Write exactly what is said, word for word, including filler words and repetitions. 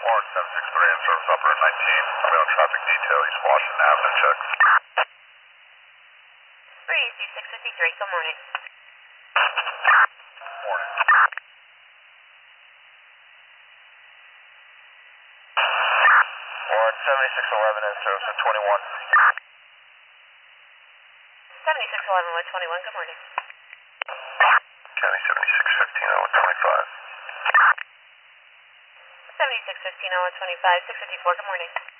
Warren seven six three in service upper at nineteen. I'm on traffic detail, East Washington Avenue, check. three C six fifty-three, good morning. Morning. Warren seventy-six eleven in service at twenty-one. seventy-six eleven with twenty-one, good morning. County seventy-six fifteen oh twenty-five. seventy-six fifteen oh twenty-five, six fifty-four, good morning.